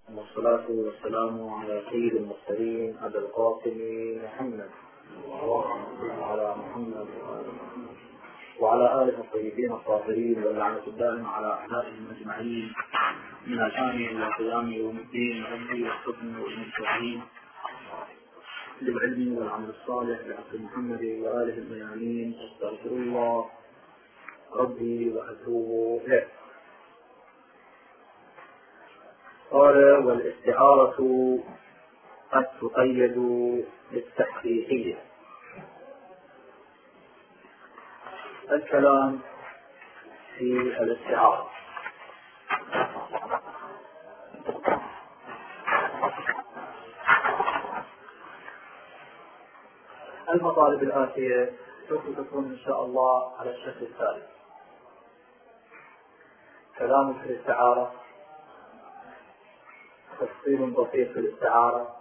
والصلاة والسلام على سيد المرسلين أبي القاسم محمد وعلى محمد وعلى آله الطيبين الطاهرين واللعنة الدائمة على أعدائهم أجمعين من الآن إلى قيام يوم الدين. ربي يحفظني والمستعين بالعلم والعمل الصالح بعصر محمد وآله الميامين. أستغفر الله ربي وأتوب إليه. قال: والاستعارة قد تقيد بالتحقيقية. الكلام في الاستعارة. المطالب الآتية سوف تكون إن شاء الله على الشكل التالي: كلام في الاستعارة، تفصيل بسيط في الاستعارة،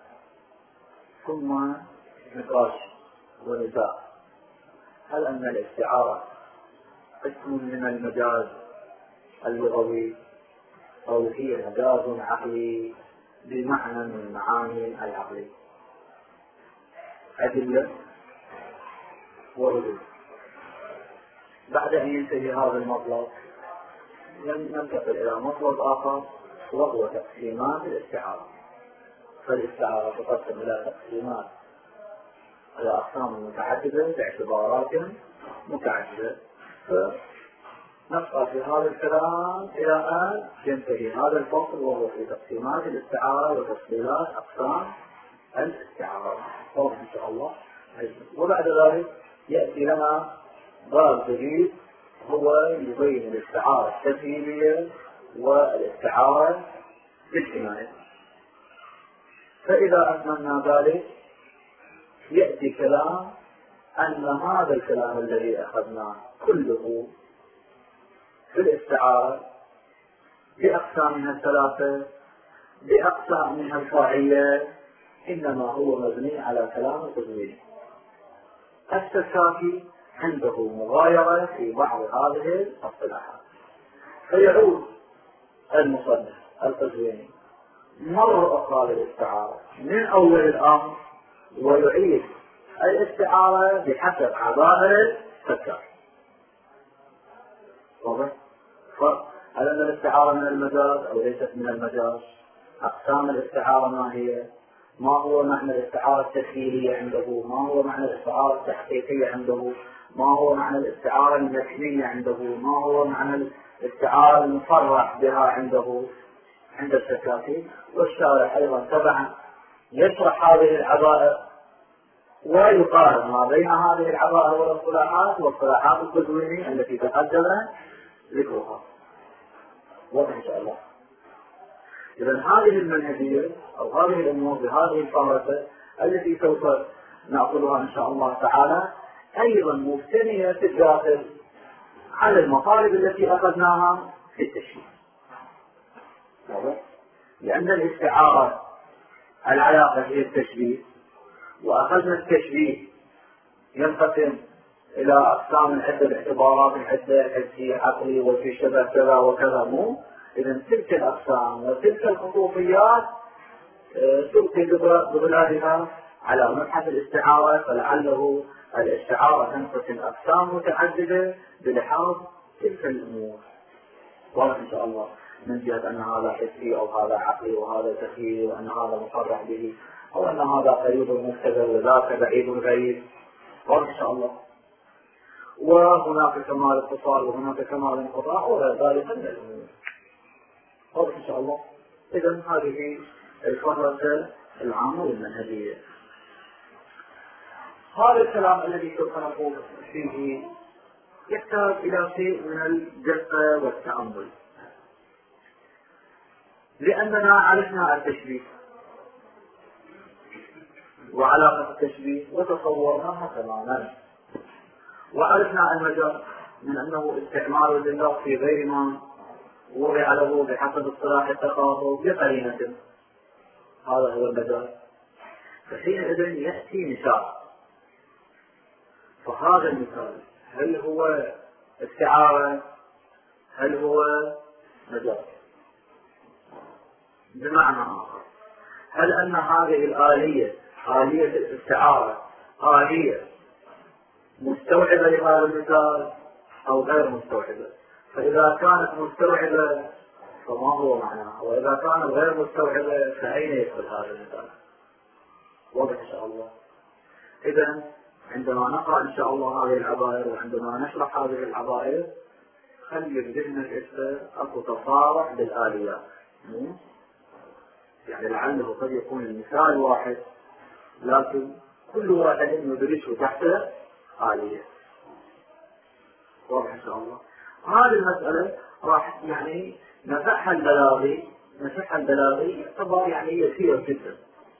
ثم نقاش ونزاع هل أن الاستعارة قسم من المجاز اللغوي أو هي مجاز عقلي بمعنى من معاني العقل. أدلة وردود. بعد أن ينتهي هذا المطلب ننتقل إلى مطلب آخر وهو تقسيمات الاستعارة. فالاستعارة تقسم إلى تقسيمات على أقسام متعددة باعتبارات متعددة. فنبقى في هذا الكلام إلى أن ينتهي هذا الفصل وهو في تقسيمات الاستعارة وتفصيلات أقسام الاستعارة إن شاء الله. وبعد ذلك يأتي لنا باب جديد هو يبين الاستعارة التمثيلية والاستعارة بالكناية. فإذا أتممنا ذلك يأتي كلام أن هذا الكلام الذي أخذناه كله في الاستعارة بأقسامها الثلاثة بأقسامها الفرعية إنما هو مبني على كلام التزويد. السكاكي عنده مغايرة في بعض هذه الاصطلاحات، فيعود المصنف القزويني مرة أخرى للاستعارة من أول الأمر ويعيد الاستعارة بحسب عبائر السكاكي. واضح؟ فهل أن الاستعارة من المجاز أو ليست من المجاز؟ أقسام الاستعارة ما هي؟ ما هو معنى الاستعارة التخيلية عنده؟ ما هو معنى الاستعارة التحقيقية عنده؟ ما هو معنى الاستعارة المكنية عنده؟ ما هو معنى الاستعارة المصرح بها عند السكاكي؟ والشارح أيضا طبعا يشرح هذه العبائر ويقارن ما بين هذه العبائر والاصطلاحات واصطلاحات القزويني التي تقدم ذكرها. واضح إن شاء الله. إذن هذه المنهجية أو هذه الأمور بهذه الفهرسة التي سوف نأخذها إن شاء الله تعالى أيضا مبتنية في الداخل على المطالب التي أخذناها في التشريح. لأن الاستعارة العلاقة هي التشبيه، وأخذنا التشبيه ينقسم إلى أقسام عدة باعتبارات عدة حسي عقلي وفي شبه كذا وكذا مو. إذن تلك الأقسام وتلك الخصوصيات تلقي بظلالها على مبحث الاستعارة، فلعله الاستعارة تنقسم أقسام متعددة بلحاظ تلك الأمور. واضح إن شاء الله، من جهة أن هذا حسي أو هذا عقلي وهذا تخيلي وأن هذا مصرح به أو أن هذا قريب مبتدأ وذاك بعيد غريب. واضح إن شاء الله. وهناك كمال اتصال وهناك كمال انقطاع وغير ذلك من الأمور. واضح إن شاء الله. إذن هذه الفهرسة العامة والمنهجية. هذا الكلام الذي سوف نقول فيه يحتاج إلى شيء من الدقة والتأمل، لأننا عرفنا التشبيه وعلاقة التشبيه وتصورناها تماما، وعرفنا المجال من أنه استعمال لله في غير ما وضع له بحسب اصطلاح التقاطع بقرينة. هذا هو المجال. فحينئذ يأتي مثال، فهذا المثال هل هو استعارة؟ هل هو مجال؟ بمعنى آخر، هل أن هذه الآلية، آلية الاستعارة، آلية مستوعبة لهذا المثال أو غير مستوعبة؟ فإذا كانت مستوعبة فما هو معناها، وإذا كانت غير مستوعبة فأين يدخل هذا المثال؟ واضح إن شاء الله. إذا عندما نقرأ إن شاء الله هذه العبائر وعندما نشرح هذه العبائر خلي بذهنك أكو تصارع بالآليات، يعني لعله قد يكون المثال واحد لكن كل واحد يدرسه تحت آلية. واضح إن شاء الله. هذه المسألة راح يعني مسحها البلاغي يعتبر يعني يسير جدا،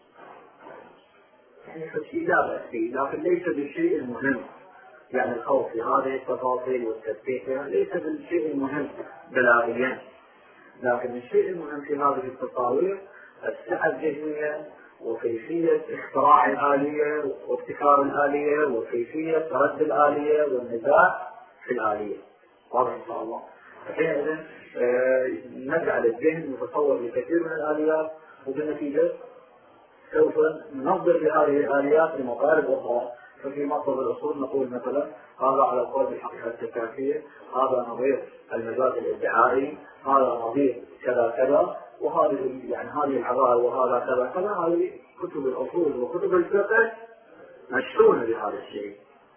يعني فشي لا بأس فيه، لكن ليس بالشيء المهم. يعني الخوف في هذه التفاصيل والتثبيت ليس بالشيء المهم بلاغيا، لكن الشيء المهم في هذه التصاوير السعة الذهنية وكيفية اختراع الآلية وابتكار الآلية وكيفية رد الآلية والنزاع في الآلية. واضح إن شاء الله. حينئذ نجعل الذهن متصور لكثير من الآليات، وبالنتيجة سوف ننظر لهذه الآليات لمطالب أخرى. ففي مطلب الأصول نقول مثلا هذا على القول بالحقيقة التكافية، هذا نظير المجال الادعائي، هذا نظير كذا كذا، وهذه يعني هذه العبارة وهذا كذا كذا. هذه كتب الأصول وكتب الفقه مشحونة بهذا الشيء.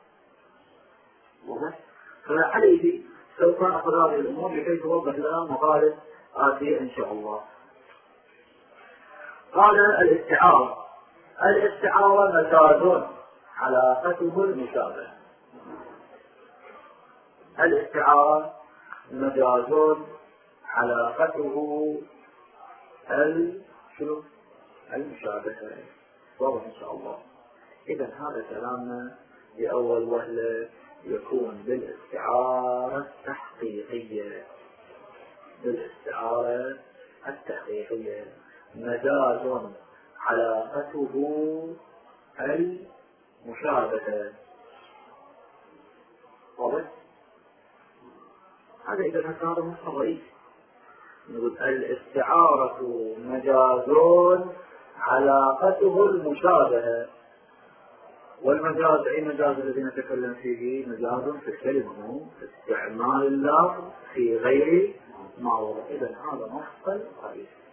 فعليه سوف نأخذ هذه الأمور لكي توضح لنا مطالب آتية إن شاء الله. قال الاستعارة مجاز علاقته المشابهة. الاستعارة مجاز علاقته المشابهة. واضح إن شاء الله. إذا هذا كلامنا لأول وهلة يكون بالاستعارة التحقيقية مجاز علاقته المشابهة. واضح؟ هذا إذا كان هذا مصدر رئيسي. نقول الاستعارة مجاز علاقته المشابهة. والمجاز أي مجاز الذي نتكلم فيه؟ مجاز في الكلمة، في استعمال اللفظ في غير موضع. إذا هذا مصدر رئيسي.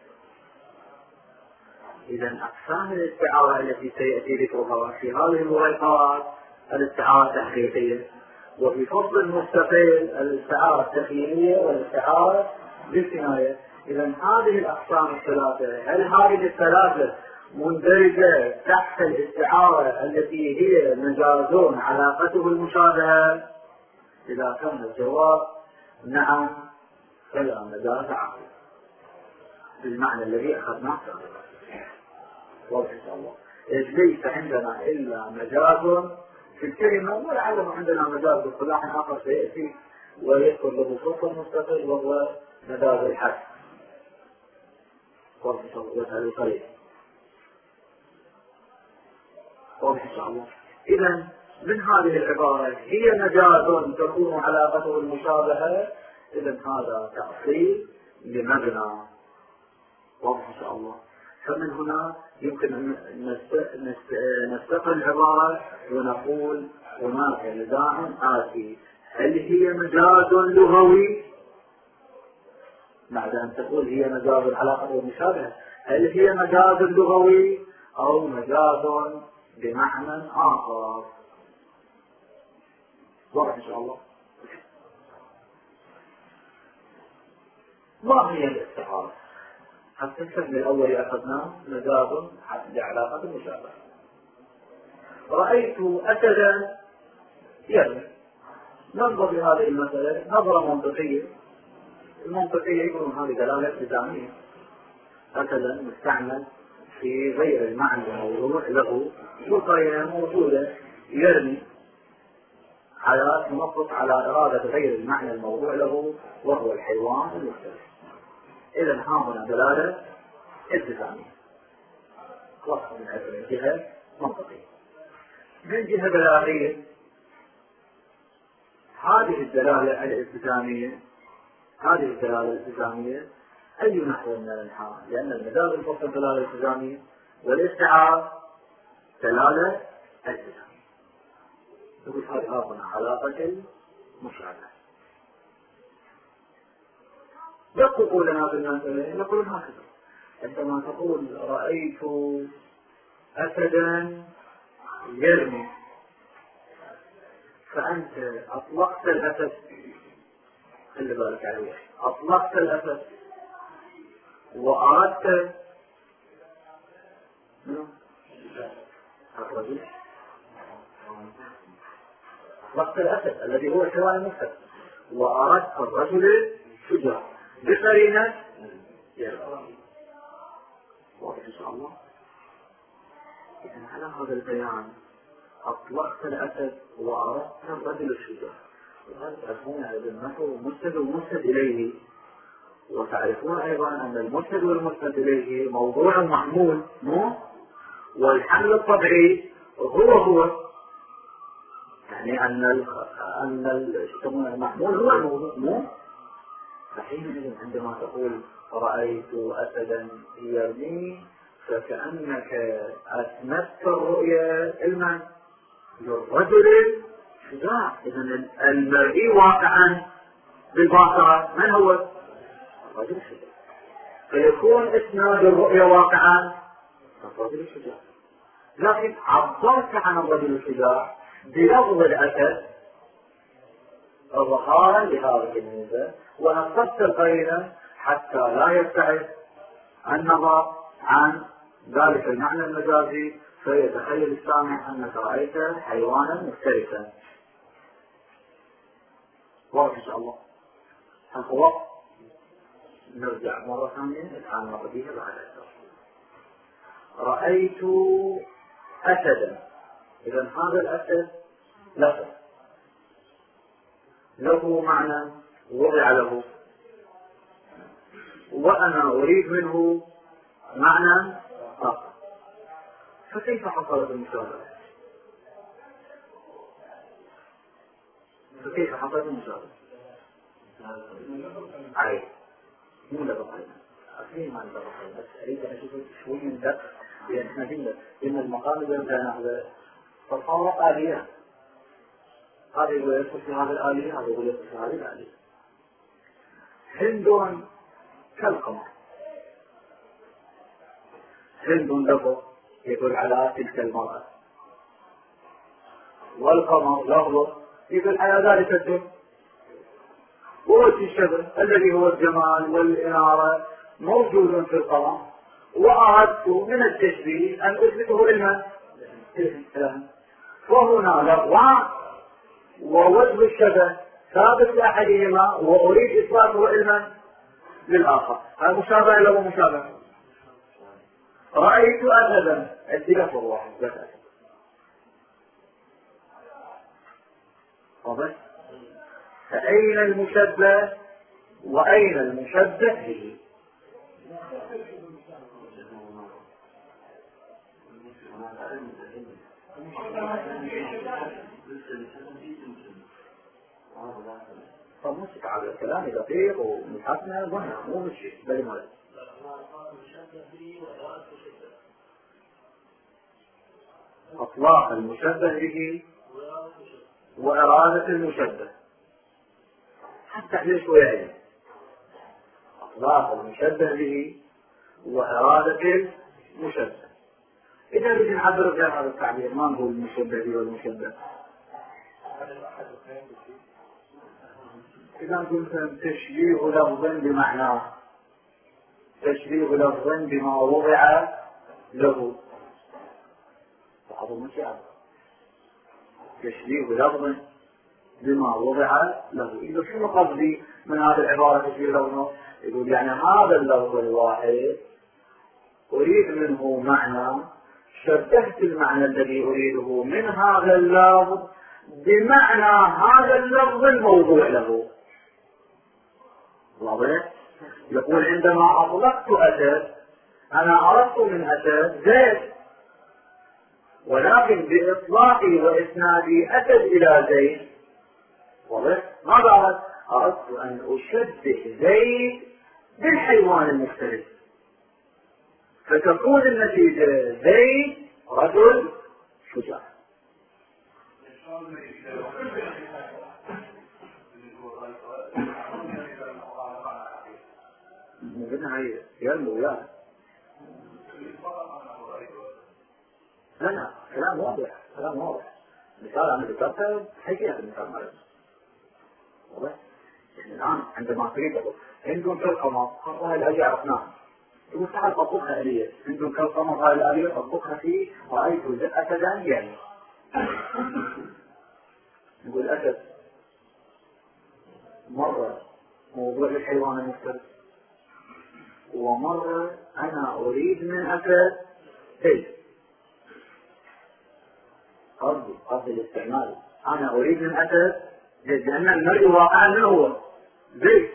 إذا أقسام الاستعارة التي سيأتي ذكرها في هذه الورقات الاستعارة التحقيقية، وفي فصل المستقل الاستعارة التخيلية والاستعارة بالكناية. إذا هذه الأقسام الثلاثة، هل هذه الثلاثة مندرجة تحت الاستعارة التي هي مجاز علاقته المشابهة؟ إذا كان الجواب نعم فلا مجاز عقلي بالمعنى الذي أخذناه سابقا. واضح إن شاء الله. ليس عندنا إلا مجاز في الكلمة، ولعله عندنا مجاز باصطلاح آخر سيأتي ويذكر له فصل مستقل وهو مجاز الحد. واضح إن شاء الله. وسأل قريب. واضح إن شاء الله. إذا من هذه العبارة هي مجاز تكون علاقته المشابهة. إذا هذا تأصيل لمبنى. واضح إن شاء الله. فمن هنا يمكن أن نستقل العبارة ونقول هناك نزاع آتي: هل هي مجاز لغوي؟ بعد أن تقول هي مجاز علاقته المشابهة، هل هي مجاز لغوي أو مجاز بمعنى آخر؟ واضح إن شاء الله. ما هي الاستعارة؟ حتى الفهم الأول أخذناه مجاز لعلاقة المشابهة. رأيت أسدا يرمي. ننظر لهذه المسألة نظرة منطقية. المنطقية يكون هذه دلالة التزامية. أسدا مستعمل في غير المعنى الموضوع له وقرينة موجودة يرمي على تنصص على إرادة غير المعنى الموضوع له وهو الحيوان المختلف. إذا هنا دلالة التزامية. خاصة من هذه الجهة منطقية. من جهة بلاغية هذه الدلالة الالتزامية أي نحو من الانحراف، لأن المجاز المفصل دلالة التزامية والاستعارة دلالة التزامية. يقول هذه هنا علاقة المشابهة. يقول لنا بالمسألة يقول هكذا: عندما تقول رأيت أسدا يرمي، فأنت أطلقت الأسد، خلي بالك عليه، أطلقت الأسد وأردت الرجل، أطلقت الأسد الذي هو حيوان المفسد وأردت الرجل شجاع بقرينة يرمي. واضح إن شاء الله؟ إذن على هذا البيان أطلقت الأسد وأردت الرجل الشجاع، وهذا تعرفون على بالنحو المسند والمسند إليه، وتعرفون أيضا أن المسند والمسند إليه موضوع محمول مو، والحمل الطبيعي هو يعني أن المحمول هو الموضوع مو. فحينئذ عندما تقول رأيت أسدا يرمي فكأنك أثبتت الرؤية المن للرجل شجاع. إذن المرئي واقعا بالباطرة من هو؟ الرجل الشجاع، فيكون إسناد الرؤية واقعا الرجل الشجاع. لكن عبرت عن الرجل الشجاع بلفظ الأسد إظهارا لهذه الميزة، ونقصت القرينة حتى لا يبتعد النظر عن ذلك المعنى المجازي، فيتخيل السامع أنك رأيت حيوانا مفترسا. واضح إن شاء الله؟ هو نرجع مرة ثانية الآن نقضيها بعد الدرس. رأيت أسدا، إذن هذا الأسد لفظ له معنى وضع له، وأنا أريد منه معنى آخر، فكيف حصلت المشابهة؟ فكيف حصلت المشابهة؟ عيب مو لبقينا أخير ما نتبقى، بس أريد أن أشوف شوي من دقة، لأن احنا قلنا إن المقام اللي ناخذه تطابق آلية، هذا يقول يدخل في هذه الآلية، هذا يقول يدخل في هذه الآلية. هند كالقمر، هند لفظ يدل على تلك المرأة، والقمر لفظ يدل على ذلك الدم، ووجه الشبه الذي هو الجمال والإنارة موجود في القمر، وأردت من التشبيه أن أثبته علما، وهنا لفظان ووجه الشبه ثابت لأحدهما وأريد إثباته علما للآخر. هذا مشابه إلا هو مشابه. رأيت أسدا، أدي لفظ واحد بس، واضح؟ فأين المشبه وأين المشبه به؟ فمسك على الكلام دقيق ومحسنة ظهر مو مشي بل مولد. أطلاق المشبه به وإرادة المشبه، حتى احنا شوية أطلاق المشبه به وإرادة المشبه. إذا بدي نعبر في هذا التعبير ما هو المشبه به والمشبه؟ إذا قلت تشبيه لفظ بمعناه، تشبيه لفظ بما وضع له، هذا مشابه. تشبيه لفظ بما وضع له، إذا شنو قصدي من هذه العبارة تشبيه لفظ؟ يقول يعني هذا اللفظ الواحد أريد منه معنى، شبهت المعنى الذي أريده من هذا اللفظ بمعنى هذا اللفظ الموضوع له. واضح؟ يقول عندما أطلقت أسد أنا أردت من أسد زيد، ولكن بإطلاقي وإسنادي أسد إلى زيد، واضح؟ ماذا أردت؟ أردت أن أشبه زيد بالحيوان المفترس، فتكون النتيجة زيد رجل شجاع. قلنا هاي يلا وياه. لا كلام واضح، كلام واضح. مثال أنا ذكرته حقيقة المثال مالك واضح. يعني الآن عندما تريد عندهم كالقمر هاي الآلية عرفناها، تقول تعال طبقها آلية، عندهم كالقمر هاي الآلية طبقها فيه رأيت أسدا يعني نقول أسد مرة موضوع الحيوان المفترس، ومرة أنا أريد من أسد زيد. قصدي الاستعمال أنا أريد من أسد زيد، لأن المرء واقعا من هو زيد،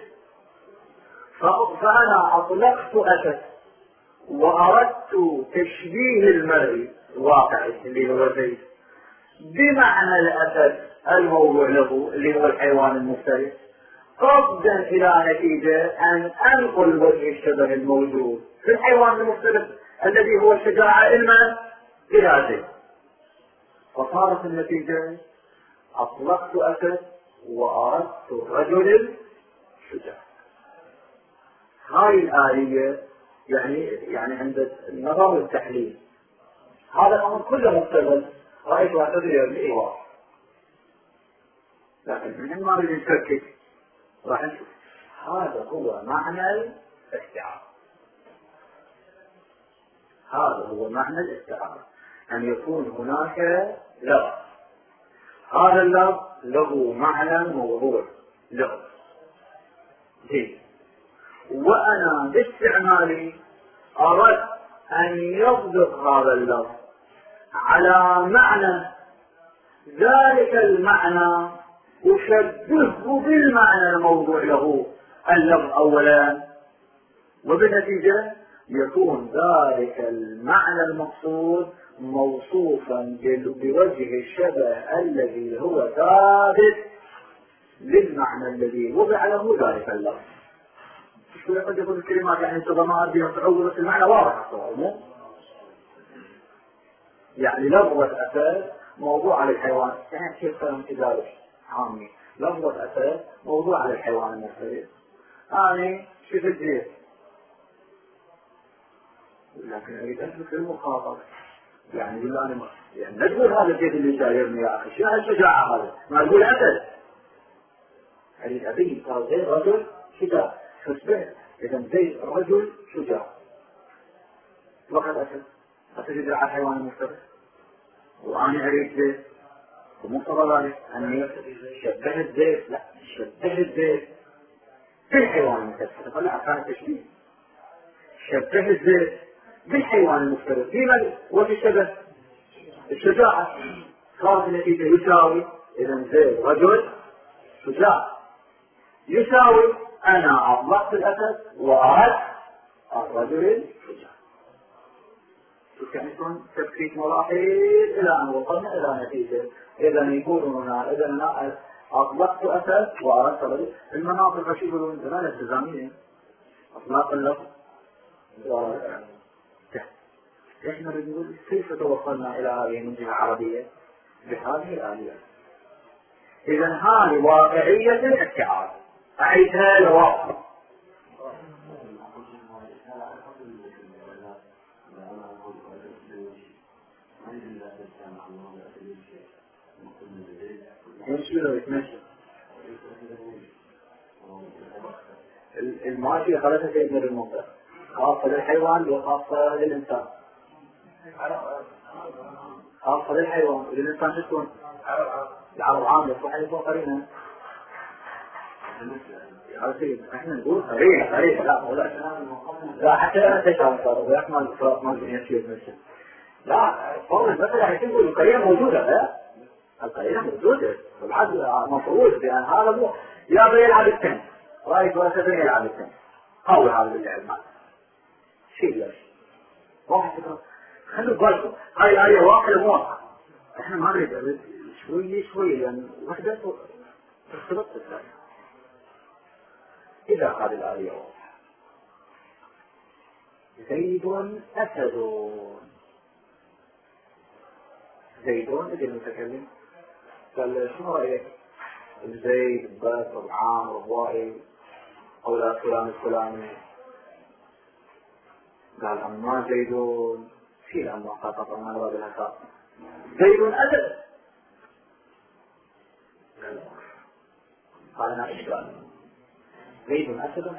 فأنا أطلقت أسد وأردت تشبيه المرء الواقعي اللي هو زيد بمعنى الأسد الموضوع له اللي هو الحيوان المفترس، قصدا إلى نتيجة أن أنقل وجه الشبه الموجود في الحيوان المفترس الذي هو الشجاعة علما إلى زيد. فصارت النتيجة أطلقت أسد وأردت رجل شجاع. هاي الآلية يعني عند النظر والتحليل هذا الأمر كله مختلف. رأيت أسد يرمي واحد، لكن من ما نريد نشكك راح نشوف هذا هو معنى الاستعارة. هذا هو معنى الاستعارة، أن يكون هناك لفظ، هذا اللفظ له معنى موضوع له جيد، وأنا باستعمالي أردت أن يصدق هذا اللفظ على معنى، ذلك المعنى أشبهه بالمعنى الموضوع له اللفظ أولا، وبالنتيجة يكون ذلك المعنى المقصود موصوفا بوجه الشبه الذي هو ثابت للمعنى الذي وضع له ذلك اللفظ. شو قد يكون الكلمات يعني انتظامات بها تعود بس المعنى واضح مو؟ يعني لفظة أسد موضوع على الحيوان، يعني كيف كلام كذلك عامي، لفظة أسد موضوع على الحيوان المفترس. أنا شفت زيت لكن أريد أثبت المخاطر، يعني بالله أنا يعني لا تقول هذا الزيت اللي جايبني يا أخي، شو هالشجاعة هذا؟ ما تقول أسد، أريد أبين صار زيت رجل شجاع، فاشبه إذا زيت رجل شجاع. وقد أسد يدعى على الحيوان المفترس، وأنا أريد زيت ومقتضى ذلك أني شبه الزيت، لا شبه الزيت بالحيوان المفترس، فلا كان تشبيه شبه الزيت بالحيوان المفترس فيما وفي الشبه الشجاعة، صارت النتيجة يساوي إذا زيت رجل شجاع يساوي أنا أطلقت الأسد وأردت الرجل الشجاع. كان يكون تفكيك مراحل إلى أن وصلنا إلى نتيجة. إذا يقول هنا إذا أنا أطلقت أسد وأردت رجل. المناطق التي يقولون زمان التزامية أطلاق اللفظ إحنا نقول كيف توصلنا إلى هذه المنجمة العربية بهذه الآلية. إذا هذه واقعية الاستعارة، أعيدها لواقع. يمشي لو يتمشى الماشي خلتها في ابن المنطقة، خاصة للحيوان وخاصة للإنسان. خاصة للحيوان وللإنسان شو تكون؟ العرب عام يصبح يكون قرينا. احنا نقول قرينا لا حتى لا تشعر صار ويحمل الفراق ما يمشي يتمشى. لا صار المثل حيث يقول القرينة موجودة. لا القرينة موجودة والعدل مفروض بأن هذا مو يا بيلعب التنس رأيت واسفين يلعب التنس قوي هذا اللعب معه شيء ليش واحد خلوا بالكم هاي آية واقع موقع. احنا ما نريد شوي لأن وحدة ترتبط بالثانية. إذا هذه الآية واضحة زيد أسد. زيد إذا المتكلم قال شنو رأيك؟ زيد بكر عامر وائل أولاد فلان الفلاني. قال أما زيد في أما فقط أما نرى بالهكا زيد أسد. قال أنا إشكال زيد أسد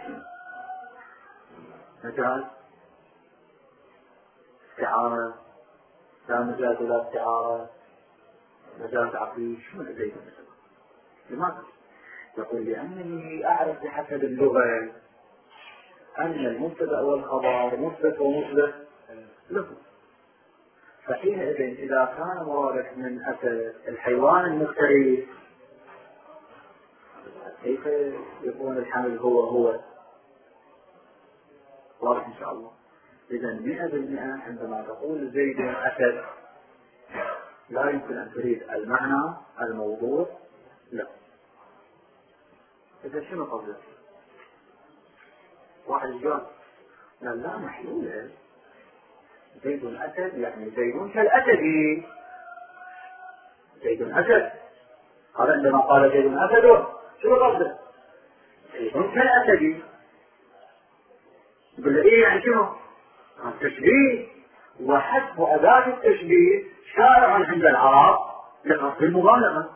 مجال استعارة لا مجال ولا استعارة مجال تعطيل شو زيد أسد؟ لماذا؟ يقول لأنني أعرف بحسب اللغة أن المبتدأ والخبر مثبت ومثبت له. فحينئذ إذا كان مرادك من أسد الحيوان المفترس كيف يكون الحمل هو واضح إن شاء الله. إذا 100% عندما تقول زيد أسد لا يمكن أن تريد المعنى الموضوع لا. إذا شنو قصدك؟ واحد جاء قال لا محلولة زيد أسد يعني زيد كالأسد. زيد أسد قال عندما قال زيد أسد شنو قصده؟ زيد كالأسد. يقول إيه يعني شنو؟ التشبيه وحسب أداة التشبيه شارع عند العرب لقصد المبالغة.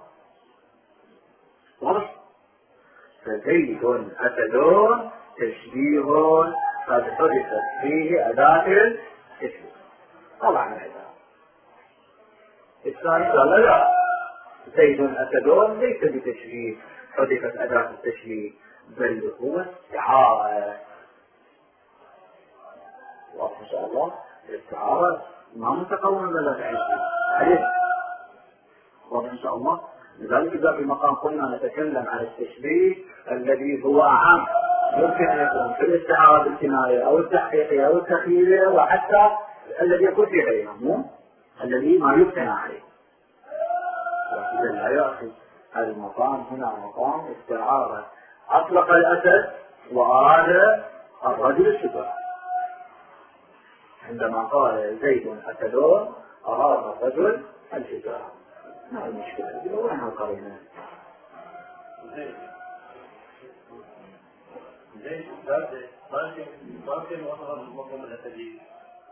واضح؟ فزيد أسد تشبيه قد حدثت فيه أداة التشبيه. طبعا هذا الثاني قال لا زيد أسد ليس بتشبيه حدثت أداة التشبيه بل هو استعارة. واضح إن شاء الله. الاستعارة ما متقوم بلا تعريف. واضح إن شاء الله. لذلك إذا في مقام قلنا نتكلم عن التشبيه الذي هو أعم يمكن أن يكون في الاستعارة بالكناية أو التحقيقية أو التخيلية وحتى الذي يكون في غيره الذي ما يبتنى عليه. وإذا لا يأخذ المقام هنا مقام استعارة. أطلق الأسد وأراد الرجل الشجاع. عندما قال زيد أسد أراد الرجل الشجاع. ما المشكلة؟ وين القرينة؟ زيد ممكن وصل المفهوم الأسدي.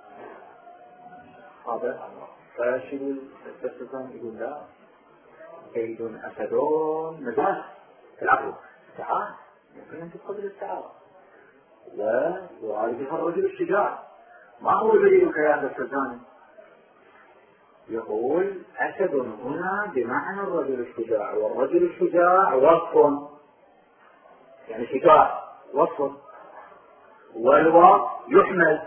هذا فشو الاستفهام يقول لا زيد أسد مجال العقل استعارة يمكن أن تدخل الاستعارة لا يراد بها الرجل الشجاع. ما هو دليلك يا هذا السلطان؟ يقول أسد هنا بمعنى الرجل الشجاع والرجل الشجاع وصف يعني شجاع وصف والوصف يحمل.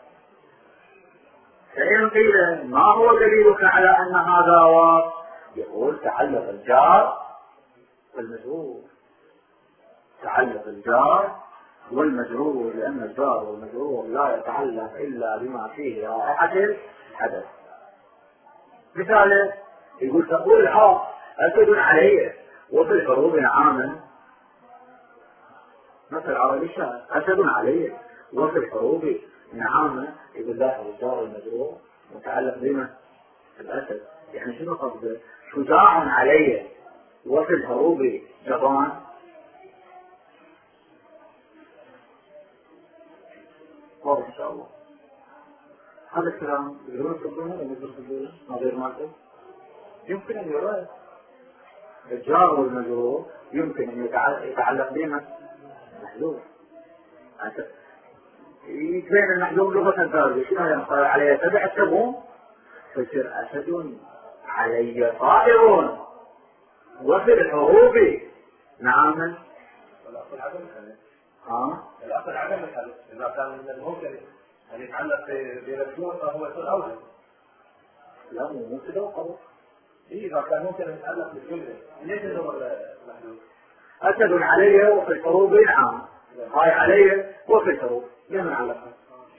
فإن قيل ما هو دليلك على أن هذا وصف؟ يقول تعلق الجار والمجرور. تعلق الجار والمجرور لأن الجار والمجرور لا يتعلق إلا بما فيه رائحة الحدث. مثال يقول تقول أسد علي وفي الحروب عاما. مثل عربي الشعر أسد علي وفي الحروب نعامة. يقول لا الجار والمجرور متعلق بما الأسد. يعني شنو قصده؟ شجاع علي وفي الحروب جبان. واضح إن شاء الله. هذا الكلام يقولون صدقونه ولا يقولون صدقونه ما غير ماته. يمكن أن يرى الجار والمجرور يمكن أن يتعلق بما محذوف. يتبين المحذوف لغة الزوجة شنو ينقل عليه تبع التبون فيصير أسد علي طائر وفي الحروب نعم. الأصل عدم الحدث. الأصل عدم الحدث. إذا كان من الممكن أن يتعلق برسول فهو يصير أوجه. لا مو كده وقبل. إذا كان ممكن أن يتعلق بالجملة ليس هو المحذوف. أسد علي وفي الحروب نعم. هاي علي وفي الحروب لمن علقها؟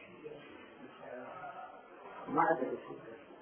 ما أسد الشيء.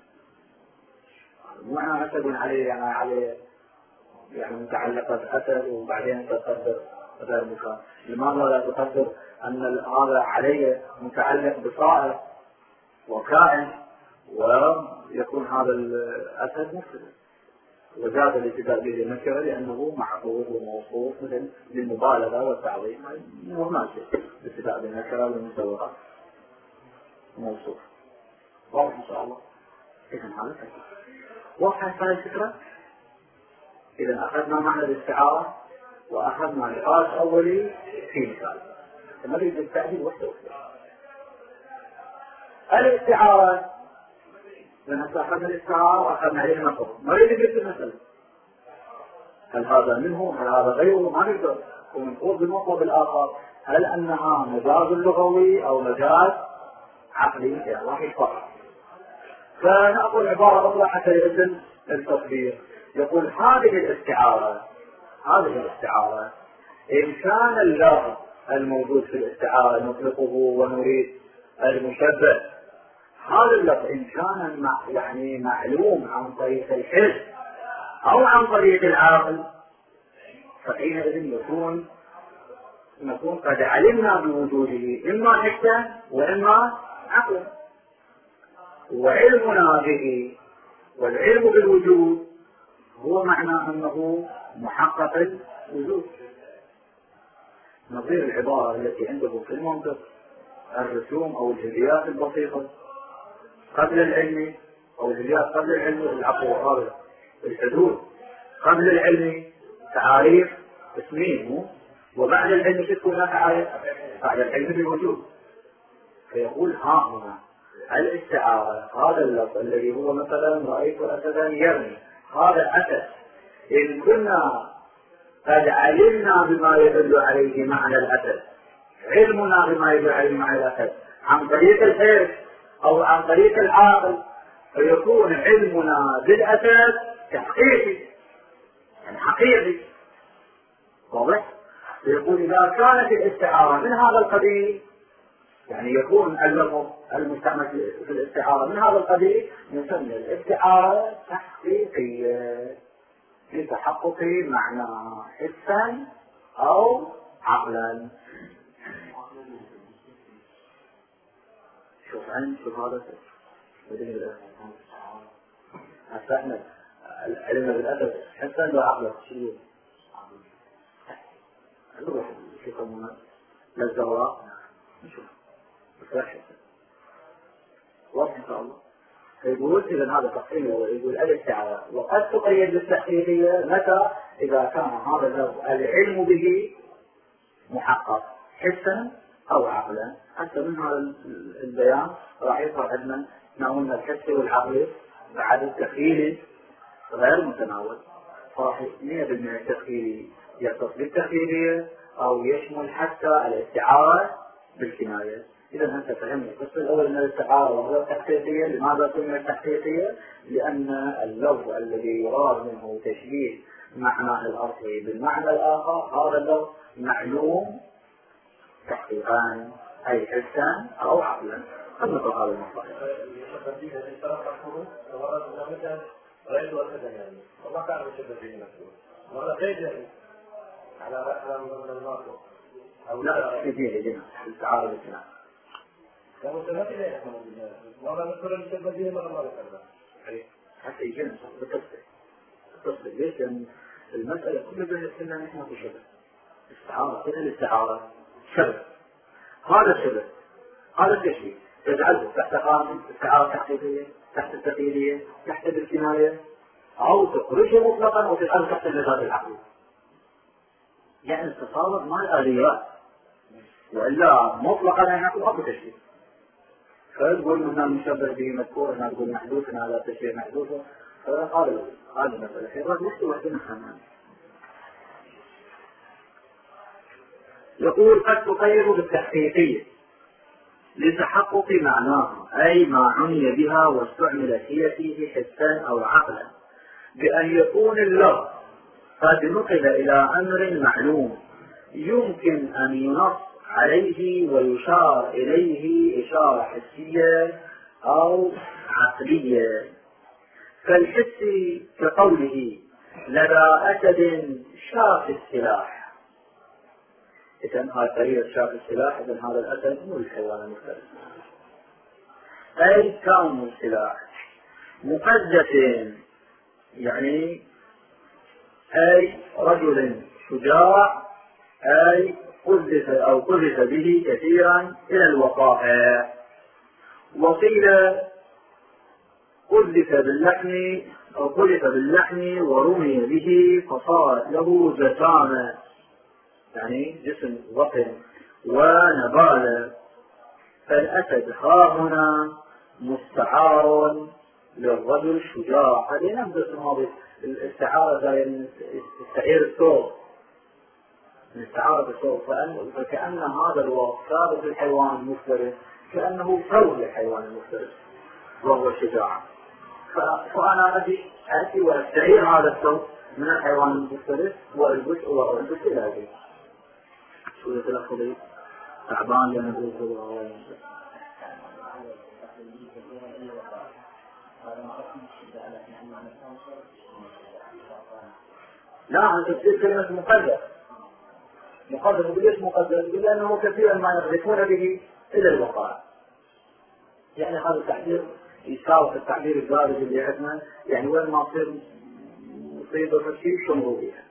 معنى أسد علي يعني علي يعني متعلقة بأسد وبعدين تقدر غير مكان. لماذا لا تقدر أن هذا علي متعلق بصائر وكائن ويكون هذا الأسد مفرد، وزاد الابتداء به النكرة لأنه محفوظ وموصوف مثل للمبالغة والتعظيم، مو ماشي الابتداء بالنكرة والمسوغات موصوف. واضح إن شاء الله؟ إذن هذا واضح هذه الفكرة. إذن أخذنا معنى الاستعارة وأخذنا نقاش أولي في مثال، نريد التأهيل وحده. الاستعارة لأن أخذنا الاستعارة وأخذنا عليه نقر، نريد نجد المسألة هل هذا منه هل هذا غيره، ما نقدر ونقول بالمطلب الآخر هل أنها مجاز لغوي أو مجاز عقلي، يعني واحد فقط. فنأخذ عبارة أخرى حتى يتم التطبيق. يقول هذه الاستعارة إن كان اللفظ الموجود في الاستعارة نطلقه ونريد المشبه، هذا اللفظ إن كان يعني معلوم عن طريق الحس أو عن طريق العقل، فحينئذ نكون قد علمنا بوجوده إما حسا وإما عقلا، وعلمنا به والعلم بالوجود هو معنى أنه محقق الوجود. نظير العبارة التي عندكم في المنطق الرسوم أو الجزئيات البسيطة قبل العلم، أو الجزئيات قبل العلم العقل والقابل الحدود، قبل العلم تعاريف اسمين، وبعد العلم تكون تعاريف بعد العلم بالوجود. فيقول ها هنا الاستعارة هذا اللفظ الذي هو مثلا رأيت أسدا يرمي، هذا أسد إن كنا قد علمنا بما يدل عليه معنى الأسد، علمنا بما يدل عليه معنى الأسد عن طريق الحس أو عن طريق العقل، فيكون علمنا بالأسد تحقيقي يعني حقيقي. واضح؟ فيقول إذا كانت الاستعارة من هذا القبيل، يعني يكون اللفظ المستعمل في الاستعارة من هذا القبيل، نسمي الاستعارة تحقيقية لتحقق معنى حسا أو عقلا. شوف هذا أسألنا العلم بالأدب حسا لو عقلا شيء نروح يسمونه للزوراء نشوف بصراحة واضح إن شاء الله. فيقول إذا هذا تقسيم، يقول الاستعارة وقد تقيد بالتحقيقية متى إذا كان هذا العلم به محقق حسا أو عقلا. حتى من هذا البيان راح يظهر عندنا نقول الحس والعقل بعد التخيل غير متناول، فراح 100% التخيل يختص بالتخيلية أو يشمل حتى الاستعارة بالكناية. إذا أنت فهمت القسم الأول من الاستعارة وهو التحقيقية. لماذا سميت تحقيقية؟ لأن اللفظ الذي يراد منه تشبيه معناه الأصلي بالمعنى الآخر هذا اللفظ معلوم تحقيقان أي حسا أو عقلا. قد نقول هذا المصطلح. غير وكذا يعني والله كان يشبه به نفسه ولا غير على رأس المناطق أو لا في جنة التعارض الجنة لا متنافي لا يحمل بالله ولا نذكر الشبه به مرة كذا حتى يجينا بتصل ليش؟ لأن المسألة كل كنا نحن في شبه استعارة كل الاستعارة شبه. هذا الشبه هذا التشبيه تجعله تحت قانون استعارة تحقيقية تحت التقييدية تحت الكناية أو تخرجه مطلقا وتجعله تحت المجال العقلي. يعني التصادم مع الآليات وإلا مطلقا يعني يكون أبو تشبيه. فيقول هنا المشبه به مذكور هنا نقول محدوث هنا لا تشبيه محدوثه. فهذا المسألة حيرات نحن وحدنا خمان. يقول قد تقيد بالتحقيقية لتحقق معناها أي ما عني بها واستعملت هي فيه حسا أو عقلا بأن يكون اللفظ قد نقل إلى أمر معلوم يمكن أن ينص عليه ويشار إليه إشارة حسية أو عقلية. كالحس كقوله لدى أسد شاف السلاح، إذن هاي طريقة شاف السلاح. إذن هذا الأسد مو الحيوان المفترس. أي كون السلاح مقدس، يعني أي رجل شجاع، أي قذف أو قذف به كثيرا إلى الوقائع. وقيل قذف باللحم أو قذف باللحم ورمي به فصارت له جسامة، يعني جسم ضخم ونبالة. فالأسد ها هنا مستعار للرجل الشجاع. هذه نفس هذه الاستعارة زي استعير الثوب، من استعارة الثوب. فكأن هذا الوصف ثابت للحيوان المفترس، كأنه ثوب للحيوان المفترس وهو الشجاع. فأنا أتي وأستعير هذا الثوب من الحيوان المفترس وألبس إلى هذه. شو يتلفظ تعبان لأنه يقول لا، أنت تصير كلمة مقدس. مقدس ليش مقدس؟ لأنه كثيرا ما يغرقون به إلى الوقائع. يعني هذا التعبير يساوي التعبير الدارج اللي عندنا، يعني وين ما تصير مصيبة فشي شمروا بها،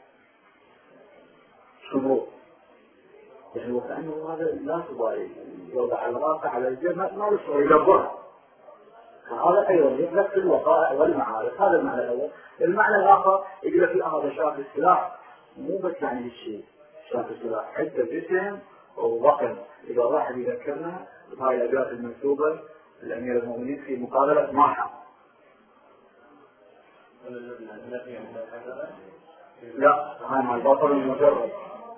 شمروا. يعني وكأنه هذا لا تبالي يوضع الغاصة على الجبل ما يشعر يدبرها. هذا أيضا يطلق الوقائع والمعارف. هذا المعنى الأول. المعنى الآخر يقول لك هذا شاف السلاح مو بس يعني الشيء، شاف السلاح حتى جسم وضخم. إذا واحد يذكرنا بهاي الأبيات المنسوبة الأمير المؤمنين في مقابلة معها. لا، هاي مع البطل المجرد.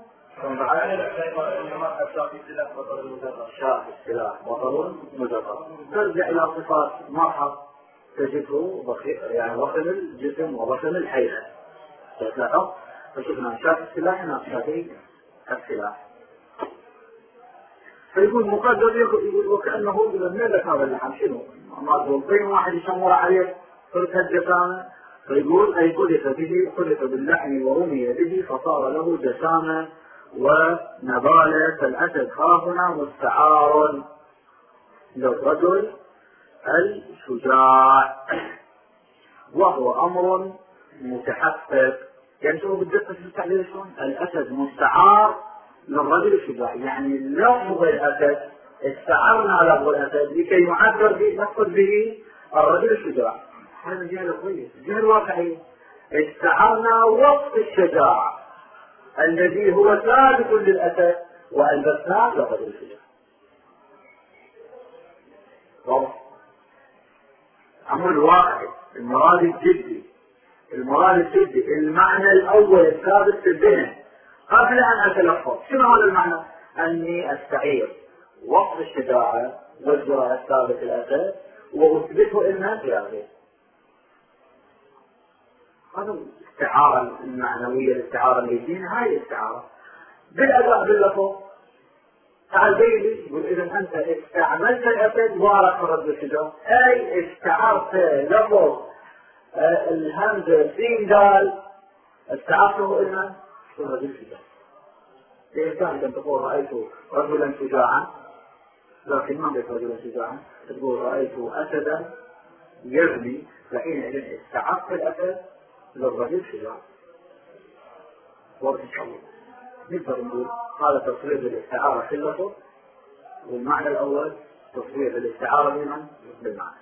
شاف السلاح بطل مجرد. ترجع إلى صفات مرحب تجده يعني ضخم الجسم وضخم الحيلة. تلاحظ فشفنا شاف السلاح هنا شافي السلاح. فيقول مقدر يقول وكأنه يقول من لك هذا اللحم شنو؟ ما تقول بين واحد يشمر عليه فرق الجسامة. فيقول أي قذف باللحم ورمي به فصار له جسامة ونبالة. فالأسد ها هنا مستعار للرجل الشجاع، وهو أمر متحقق. يعني شو بالدقة في التعبير شلون؟ الأسد مستعار للرجل الشجاع، يعني لفظ الأسد استعرنا لفظ الأسد لكي يعبر به نقصد به الرجل الشجاع. هذا الجهة الكويس، الجهة الواقعية. استعرنا وصف الشجاعة الذي هو ثابت للأسد وألبسناه للرجل الشجاع. واضح؟ أمر الواقعي، المراد الجدي، المعنى الأول الثابت في الذهن قبل أن أتلفظ. شنو هذا المعنى؟ أني أستعير وصف الشجاعة والجرأة الثابت الأسد وأثبته إنها جاهزة. هذا الاستعارة المعنوية، الاستعارة الليدين، هاي الاستعارة بالأداء باللفظ. تعال بيلي يقول إذا أنت استعملت الأسد وارك رد الشجاع، أي استعرت لفظ الهمزة سين دال، استعرته إنه رجل الشجاع. لإنسان أن تقول رأيت رجلا شجاعا، لكن ما بيت رجلا شجاعا، تقول رأيت أسدا يغلي، فحينئذ استعرت الأسد للرجل الشجاع. واضح إن شاء الله. نقدر نقول هذا تصريف الاستعارة في اللفظ، والمعنى الأول تصريف الاستعارة بالمعنى.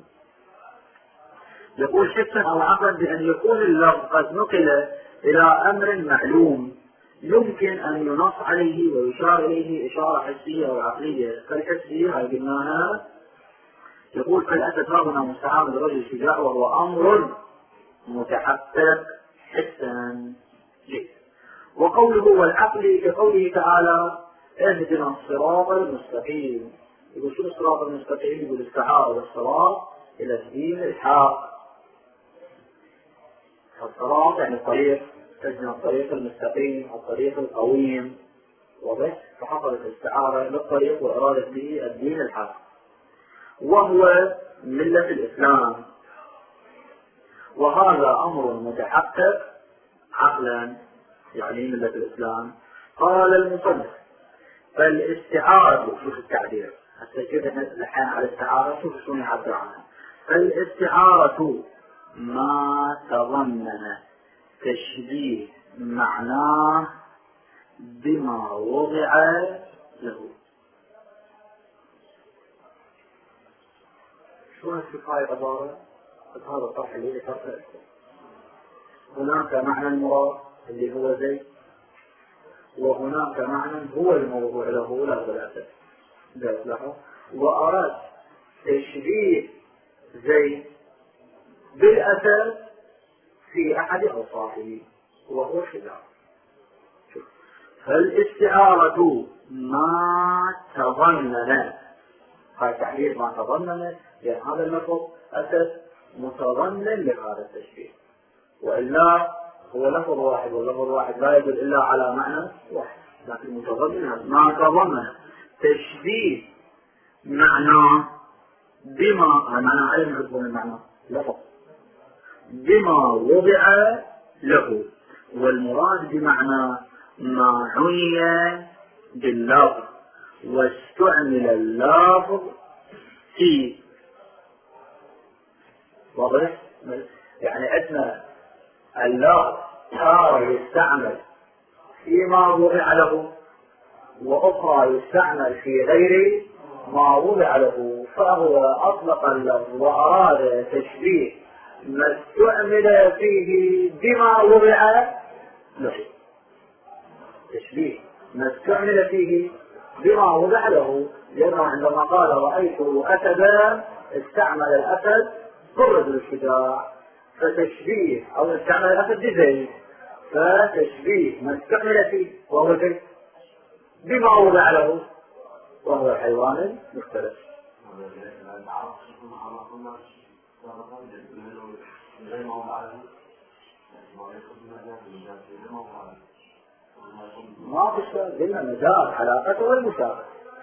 يقول حسا أو عقد بأن يكون اللفظ قد نقل إلى أمر معلوم يمكن أن ينص عليه ويشار إليه إشارة حسية أو عقلية. فالحسية هاي قلناها. يقول فالأسد هنا مستعار للرجل الشجاع وهو أمر متحقق حسا. وقوله والعقل كقوله تعالى اهدنا الصراط المستقيم. يقول شو الصراط المستقيم؟ يقول استعار الصراط إلى الدين الحق. الصراط يعني الطريق، تجمع الطريق المستقيم، الطريق القويم. واضح؟ فحصلت الاستعارة للطريق وإرادة به الدين الحق، وهو ملة الإسلام. وهذا أمر متحقق عقلا، يعني ملة الإسلام. قال المصنف فالاستعارة، شوف التعبير حتى كيف الحين على الاستعارة، شوف شلون يعبر عنها. فالاستعارة ما تضمن تشبيه معناه بما وضع له. شو هاي عبارة؟ هذا الطرح اللي ذكرته. هناك معنى المراد اللي هو زيد، وهناك معنى هو الموضوع له لا ثلاثة له، وأراد تشبيه زيد بالأسد في أحد أوصافه وهو خلاف. فالاستعارة ما تضمن، هذا تعبير ما تضمن، لأن هذا اللفظ أسد متضمن لهذا التشبيه، وإلا هو لفظ واحد، واللفظ الواحد لا يدل إلا على معنى واحد، لكن متضمن ما تضمن تشبيه معناه بما، معنى علم عدوان المعنى لفظ بما وضع له، والمراد بمعنى ما عني باللفظ واستعمل اللفظ فيه. واضح؟ يعني عندنا اللفظ تارة يستعمل فيما وضع له، وأخرى يستعمل في غير ما وضع له، فهو أطلق اللفظ وأراد تشبيه ما استعمل فيه بما وضع له، تشبيه ما استعمل فيه بما وضع له، لأنه عندما قال رأيته أسدا استعمل الأسد بالرجل الشجاع، فتشبيه أو استعمل الأسد بزيد، فتشبيه ما استعمل فيه وهو زيد بما وضع له وهو الحيوان المختلف. ما في شيء قلنا مجال علاقته والمشابهة.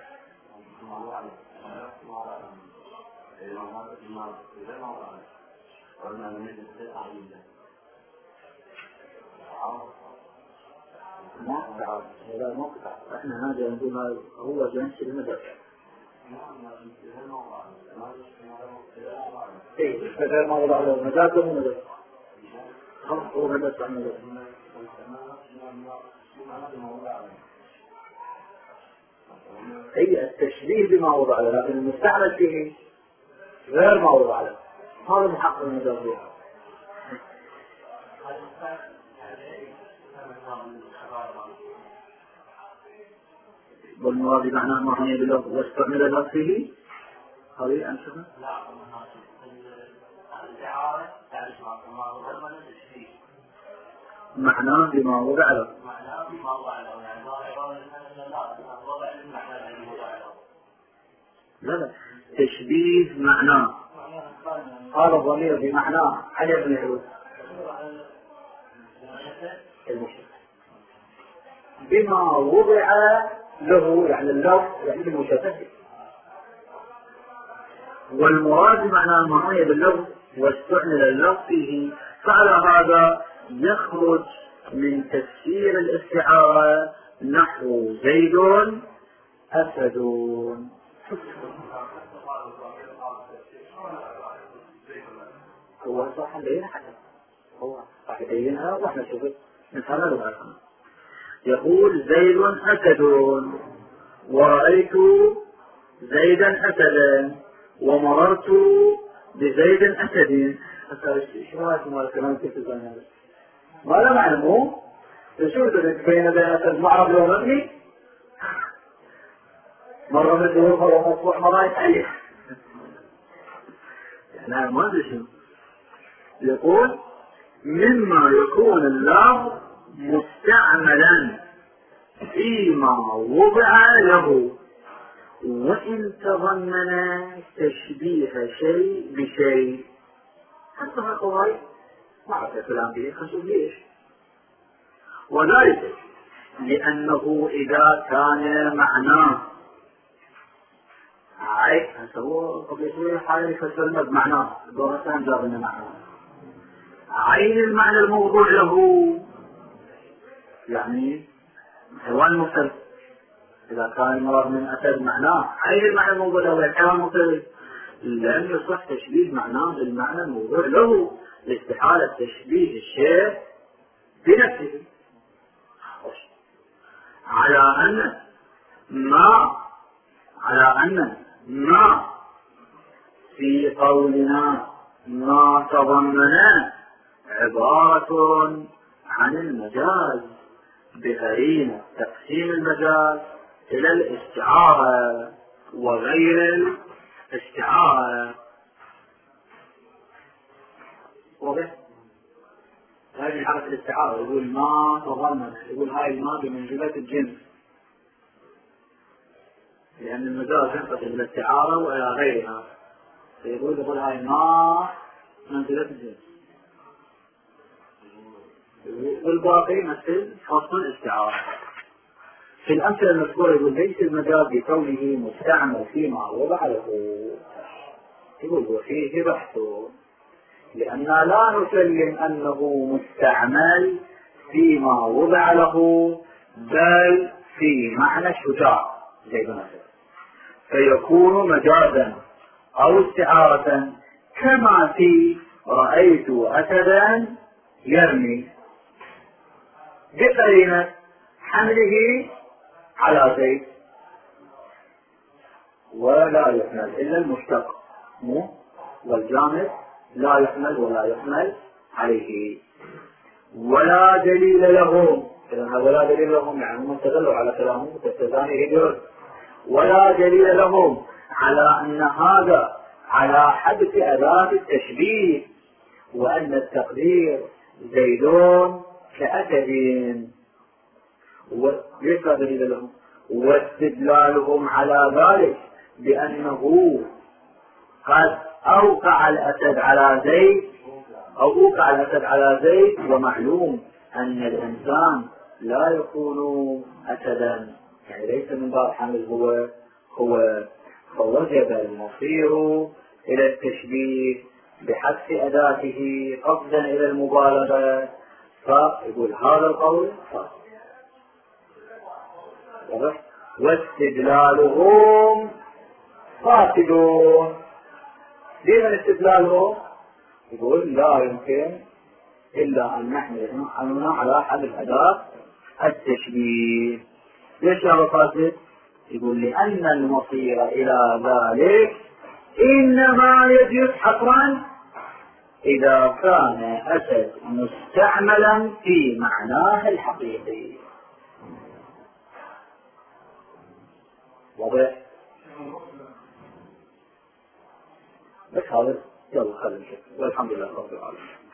ما تعرف ولا ما تعرف، احنا هذا نقول هو جنس المدى. ايه غير ما وضع له مجال ومدى، هو مدى تعمل هي التشبيه بما وضع له، لكن المستعمل فيه غير ما وضع له، هذا محقق المجال. والمراد بمعنى ما هي باللفظ واستعمل اللفظ فيه، هذه أنشطة. معناه بما وضع له. لا تشبيه معناه، هذا الضمير بمعناه على ابن عود بما وضع له، يعني اللفظ يعني المشبه، والمراد معناه ما هي باللفظ واستعمل اللفظ فيه، فعلى هذا يخرج من تفسير الاستعارة نحو زيد أسد. هو صح بينها حتى هو صح بينها واحنا شوف نفهمها له. يقول زيد أسد، ورأيت زيدا أسدا، ومررت بزيد أسد. شو هذا الكلام كيف تفهم هذا؟ ما له معنى مو؟ شو بين أسد معرب له مبني؟ مرة مثله مرة مصبوح مرة يتعليح. يعني ما أدري شو يقول مما يكون اللفظ مستعملا فيما وضع له، وإن تضمن تشبيه شيء بشيء. حتى هالقضايا ما أعرف الكلام به خشوف ليش، وذلك لأنه إذا كان معناه هو قبل شوية حالي فسرنا بمعناه دورتان جابنا معناه عين المعنى الموضوع له، يعني حيوان مختلف، إذا كان المراد من أسد معناه أي المعنى الموضوع له الحيوان مختلف، لم يصح تشبيه معناه بالمعنى الموضوع له لاستحالة تشبيه الشيء بنفسه. على أن ما في قولنا ما تضمن عبارة عن المجاز بقرينة تقسيم المجاز إلى الاستعارة وغير الاستعارة. واضح؟ هذه حالة الاستعارة، يقول ما تضمن، يقول هاي الماء بمنزلة الجنس، لأن المجاز ينقسم إلى الاستعارة وإلى غيرها، يقول هاي الماء منزلة الجنس، والباقي مثل فصل الاستعارة. في الأمثلة المذكورة يقول ليس المجاز بكونه مستعمل فيما وضع له، يقول وفيه بحث، لأننا لا نسلم أنه مستعمل فيما وضع له، بل في معنى الشجاع زي ما فيكون مجازا أو استعارة، كما في رأيت أسدا يرمي بقرينة حمله على زيد، ولا يحمل إلا المشتق، والجامد لا يحمل ولا يحمل عليه، ولا دليل لهم. ولا دليل لهم يعني هم استدلوا على كلامهم فالثاني هجر، ولا دليل لهم على أن هذا على حدث أداة التشبيه، وأن التقدير زيدون كأسد، ليس دليل لهم، واستدلالهم على ذلك بأنه قد أوقع الأسد على زيد أو أوقع الأسد على زيد، ومعلوم أن الإنسان لا يكون أسدا، يعني ليس من باب حمل هو فوجب المصير إلى التشبيه بحذف أداته قصدا إلى المبالغة، فيقول هذا القول واستدلالهم فاسدون. لمن استدلالهم؟ يقول لا يمكن إلا أن نحمل على حذف أداة التشبيه. ليش هذا فاسد؟ يقول لأن المصير إلى ذلك إنما يجب حقا إذا كان أسد مستعملا في معناه الحقيقي. واضح؟ بس هذا يلا خلينا نشوف، والحمد لله رب العالمين.